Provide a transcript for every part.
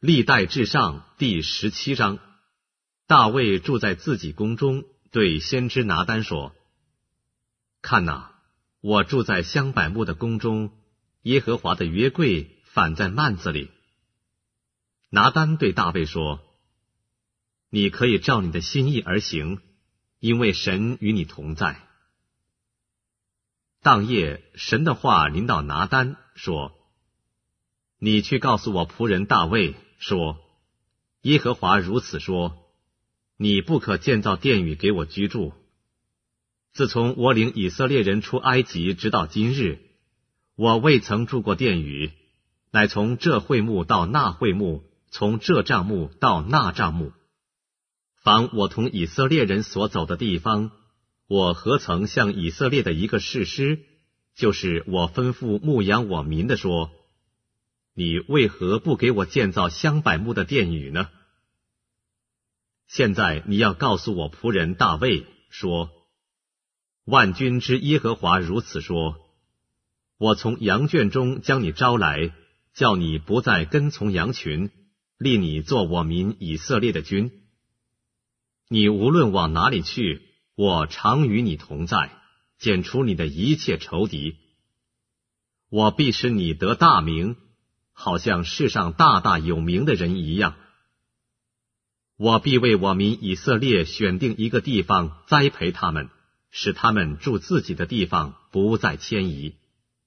历代志上第17章，大卫住在自己宫中，对先知拿单说：看哪，我住在香柏木的宫中，耶和华的约柜反在幔子里。拿单对大卫说：你可以照你的心意而行，因为神与你同在。当夜，神的话临到拿单，说：你去告诉我仆人大卫说，耶和华如此说，你不可建造殿宇给我居住。自从我领以色列人出埃及直到今日，我未曾住过殿宇，乃从这会幕到那会幕，从这帐幕到那帐幕。凡我同以色列人所走的地方，我何曾向以色列的一个士师，就是我吩咐牧养我民的说，你为何不给我建造香柏木的殿宇呢？现在你要告诉我仆人大卫说，万军之耶和华如此说，我从羊圈中将你招来，叫你不再跟从羊群，立你做我民以色列的君。你无论往哪里去，我常与你同在，剪除你的一切仇敌。我必使你得大名，好像世上大大有名的人一样。我必为我民以色列选定一个地方，栽培他们，使他们住自己的地方，不再迁移。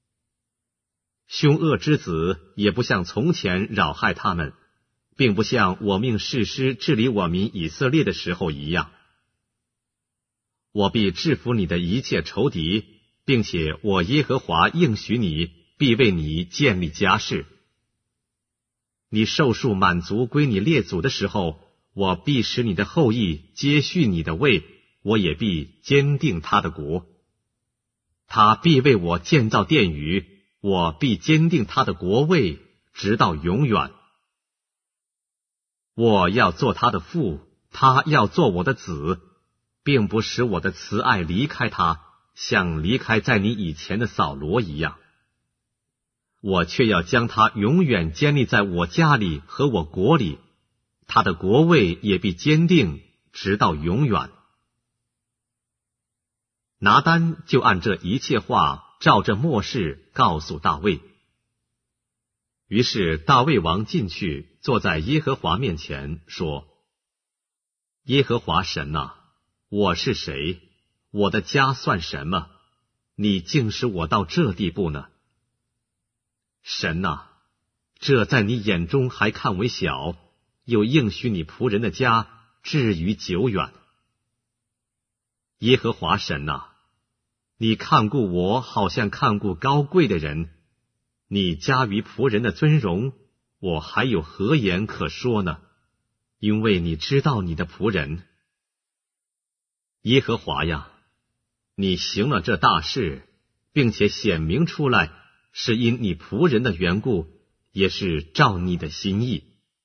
凶恶之子也不像从前扰害他们，并不像我命士师治理我民以色列的时候一样。我必制服你的一切仇敌，并且我耶和华应许你，必为你建立家室。你寿数满足归你列祖的时候，我必使你的后裔接续你的位，我也必坚定他的国。他必为我建造殿宇，我必坚定他的国位，直到永远。我要做他的父，他要做我的子，并不使我的慈爱离开他，像离开在你以前的扫罗一样。我却要将他永远建立在我家里和我国里，他的国位也必坚定，直到永远。拿单就按这一切话，照着默示告诉大卫。于是大卫王进去，坐在耶和华面前，说：耶和华神啊，我是谁？我的家算什么？你竟使我到这地步呢？神啊，这在你眼中还看为小，又应许你仆人的家至于久远。耶和华神啊，你看顾我，好像看顾高贵的人，你加于仆人的尊荣，我还有何言可说呢？因为你知道你的仆人。耶和华呀，你行了这大事，并且显明出来，是因你仆人的缘故，也是照你的心意。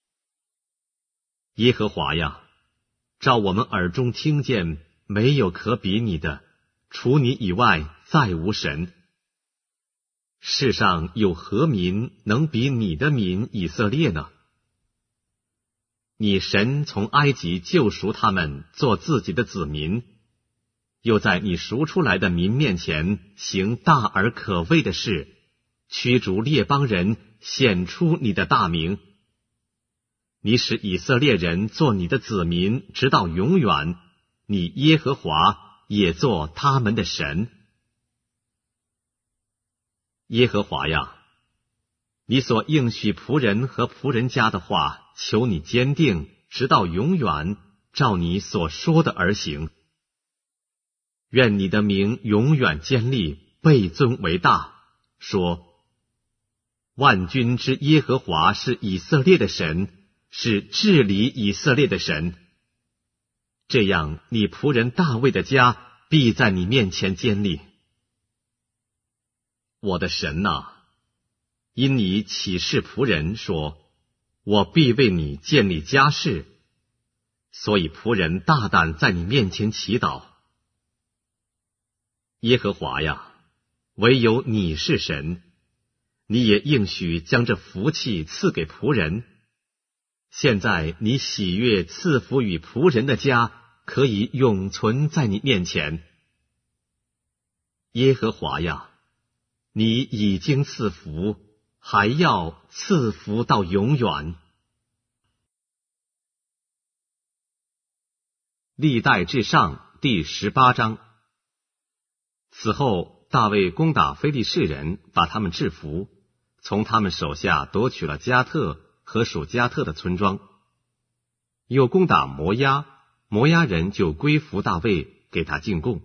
耶和华呀，照我们耳中听见，没有可比你的，除你以外再无神。世上有何民能比你的民以色列呢？你神从埃及救赎他们，做自己的子民，又在你赎出来的民面前行大而可畏的事，驱逐列邦人，显出你的大名。你使以色列人做你的子民，直到永远，你耶和华也做他们的神。耶和华呀，你所应许仆人和仆人家的话，求你坚定，直到永远，照你所说的而行。愿你的名永远坚立，被尊为大，说：万军之耶和华是以色列的神，是治理以色列的神。这样，你仆人大卫的家必在你面前坚立。我的神啊，因你启示仆人说，我必为你建立家室，所以仆人大胆在你面前祈祷。耶和华呀，唯有你是神，你也应许将这福气赐给仆人， 现在你喜悦赐福与仆人的家，可以永存在你面前。耶和华呀，你已经赐福，还要赐福到永远。历代志上第18章。此后，大卫攻打非利士人，把他们制服，从他们手下夺取了加特和属加特的村庄，又攻打摩押，摩押人就归服大卫，给他进贡。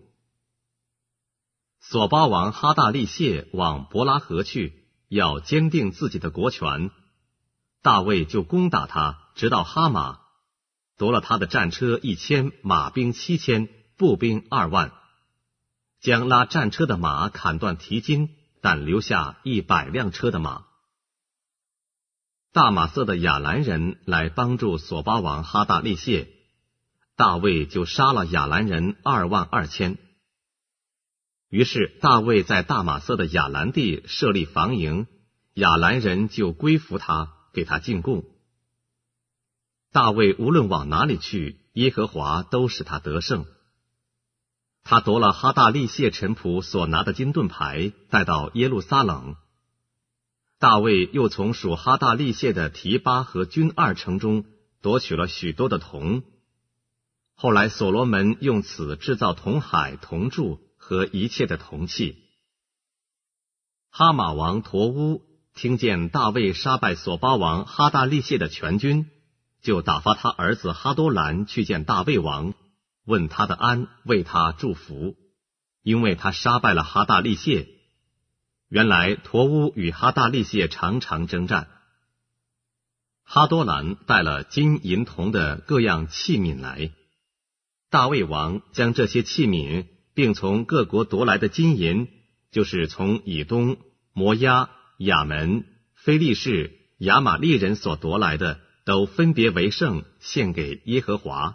索巴王哈大利谢往伯拉河去，要坚定自己的国权，大卫就攻打他，直到哈马，夺了他的战车1000，马兵7000，步兵2万，将拉战车的马砍断蹄筋，但留下100辆车的马。大马色的亚兰人来帮助索巴王哈大利谢，大卫就杀了亚兰人22000。于是大卫在大马色的亚兰地设立防营，亚兰人就归服他，给他进贡。大卫无论往哪里去，耶和华都使他得胜。他夺了哈大利谢臣仆所拿的金盾牌，带到耶路撒冷。大卫又从属哈大利谢的提巴和军2城中夺取了许多的铜。后来所罗门用此制造铜海、铜柱和一切的铜器。哈马王陀乌听见大卫杀败索巴王哈大利谢的全军，就打发他儿子哈多兰去见大卫王，问他的安，为他祝福，因为他杀败了哈大利谢。原来陀乌与哈大利谢常常征战。哈多兰带了金银铜的各样器皿来，大卫王将这些器皿并从各国夺来的金银，就是从以东、摩押、亚门、非利士、亚玛利人所夺来的，都分别为圣，献给耶和华。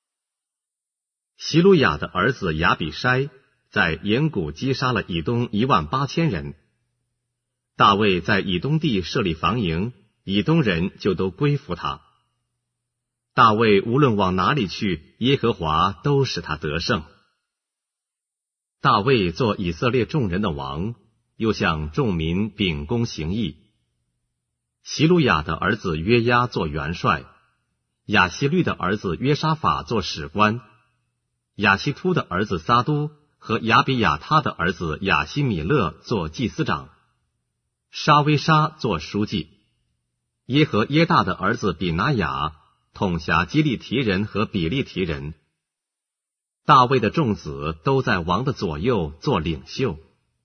希鲁雅的儿子亚比筛在沿谷击杀了以东18000人。大卫在以东地设立防营，以东人就都归服他。大卫无论往哪里去，耶和华都使他得胜。大卫做以色列众人的王，又向众民秉公行义。希鲁雅的儿子约押做元帅，亚希律的儿子约沙法做史官，亚希突的儿子撒都和亚比亚他的儿子亚希米勒做祭司长，沙威沙做书记，耶和耶大的儿子比拿雅统辖基利提人和比利提人。大卫的众子都在王的左右做领袖。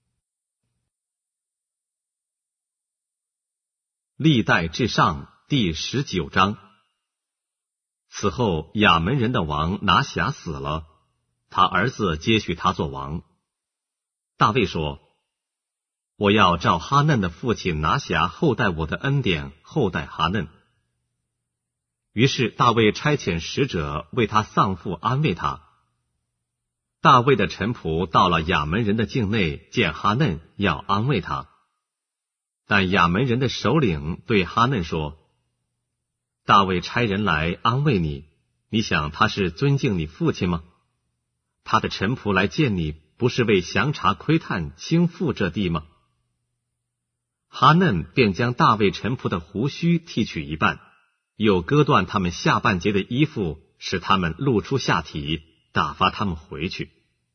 历代志上第19章。此后亚门人的王拿辖死了，他儿子接续他做王。大卫说，我要照哈嫩的父亲拿辖后代我的恩典，后代哈嫩。于是大卫差遣使者为他丧父安慰他。大卫的臣仆到了亚门人的境内，见哈嫩，要安慰他。但亚门人的首领对哈嫩说，大卫差人来安慰你，你想他是尊敬你父亲吗？他的臣仆来见你，不是为详查窥探倾覆这地吗？哈嫩便将大卫臣仆的胡须剃去一半，又割断他们下半截的衣服，使他们露出下体，打发他们回去。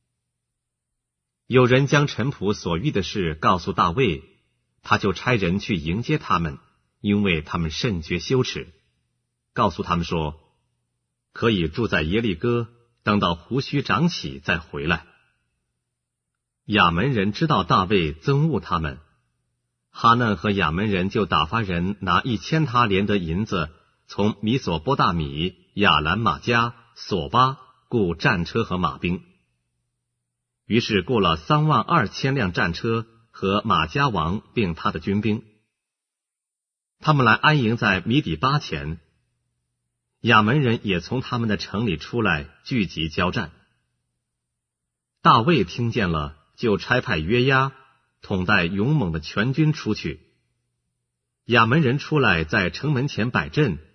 有人将臣仆所遇的事告诉大卫，他就差人去迎接他们，因为他们甚觉羞耻，告诉他们说，可以住在耶利哥，等到胡须长起再回来。亚门人知道大卫憎恶他们，哈嫩和亚门人就打发人拿1000他连得银子，从米索波大米、亚兰马加、索巴雇战车和马兵。于是雇了32000辆战车和马加王并他的军兵。他们来安营在米底巴前，亚门人也从他们的城里出来聚集交战。大卫听见了，就差派约押统带勇猛的全军出去。亚门人出来在城门前摆阵，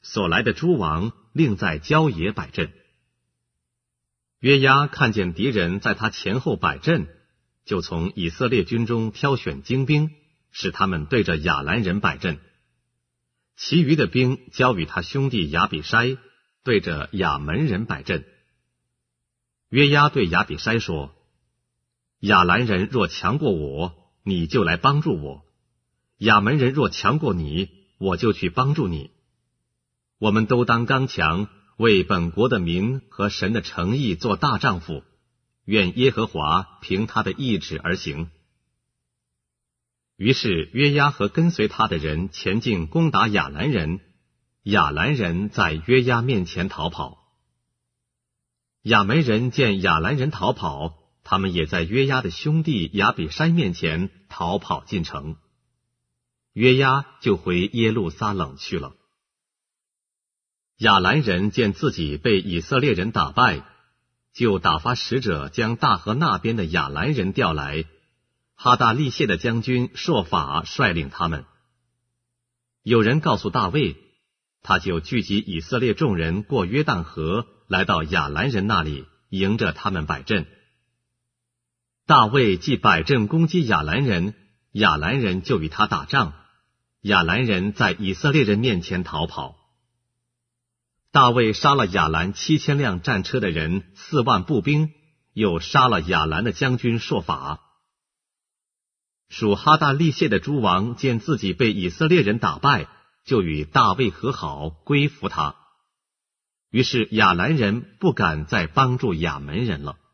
所来的诸王另在郊野摆阵。约押看见敌人在他前后摆阵，就从以色列军中挑选精兵，使他们对着亚兰人摆阵。其余的兵交与他兄弟亚比筛，对着亚门人摆阵。约押对亚比筛说：亚兰人若强过我，你就来帮助我；亚门人若强过你，我就去帮助你。我们都当刚强，为本国的民和神的诚意做大丈夫，愿耶和华凭他的意志而行。于是约押和跟随他的人前进攻打亚兰人，亚兰人在约押面前逃跑。亚门人见亚兰人逃跑，他们也在约押的兄弟亚比筛面前逃跑进城。约押就回耶路撒冷去了。亚兰人见自己被以色列人打败，就打发使者将大河那边的亚兰人调来，哈大利谢的将军朔法率领他们。有人告诉大卫，他就聚集以色列众人过约旦河，来到亚兰人那里，迎着他们摆阵。大卫既摆阵攻击亚兰人，亚兰人就与他打仗，亚兰人在以色列人面前逃跑。大卫杀了亚兰7000辆战车的人，4万步兵，又杀了亚兰的将军朔法。属哈大利谢的诸王见自己被以色列人打败，就与大卫和好，归服他。于是亚兰人不敢再帮助亚门人了。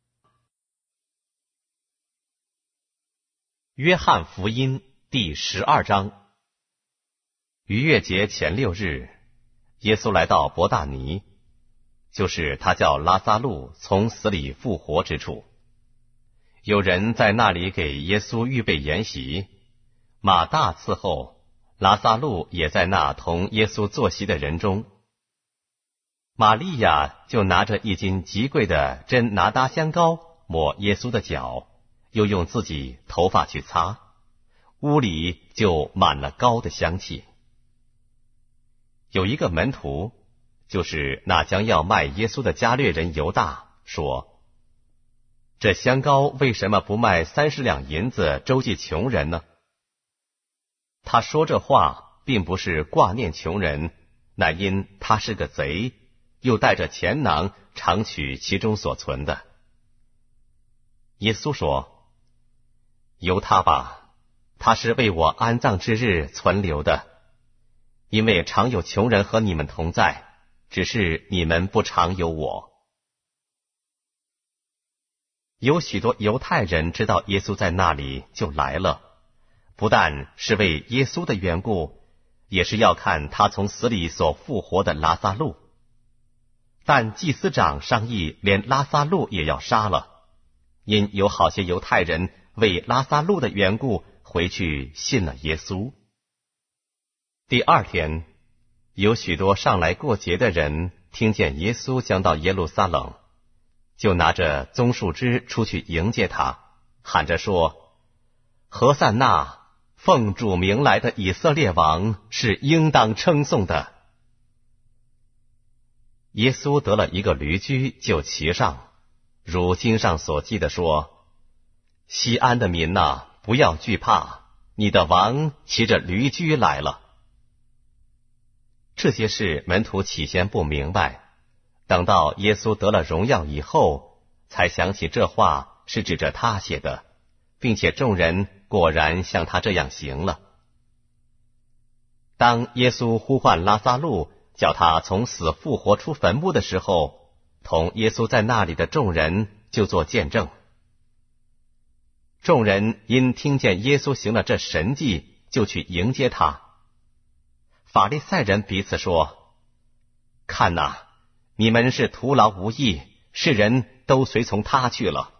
约翰福音第12章。逾越节前6日，耶稣来到伯大尼，就是他叫拉撒路从死里复活之处。有人在那里给耶稣预备筵席，马大伺候，拉撒路也在那同耶稣坐席的人中。玛利亚就拿着一斤极贵的真拿达香膏抹耶稣的脚，又用自己头发去擦，屋里就满了膏的香气。有一个门徒，就是那将要卖耶稣的加略人犹大，说：这香膏为什么不卖30两银子周济穷人呢？他说这话并不是挂念穷人，乃因他是个贼，又带着钱囊常取其中所存的。耶稣说：由他吧，他是为我安葬之日存留的，因为常有穷人和你们同在，只是你们不常有我。有许多犹太人知道耶稣在那里，就来了，不但是为耶稣的缘故，也是要看他从死里所复活的拉撒路。但祭司长商议，连拉撒路也要杀了，因有好些犹太人为拉撒路的缘故回去信了耶稣。第2天，有许多上来过节的人听见耶稣将到耶路撒冷，就拿着棕树枝出去迎接他，喊着说：何塞那，奉主名来的以色列王是应当称颂的。耶稣得了一个驴驹，就骑上，如经上所记的说：西安的民哪，不要惧怕，你的王骑着驴驹来了。这些事门徒起先不明白，等到耶稣得了荣耀以后，才想起这话是指着他写的，并且众人果然像他这样行了。当耶稣呼唤拉撒路，叫他从死复活出坟墓的时候，同耶稣在那里的众人就做见证。众人因听见耶稣行了这神迹，就去迎接他。法利赛人彼此说：看哪，你们是徒劳无益，世人都随从他去了。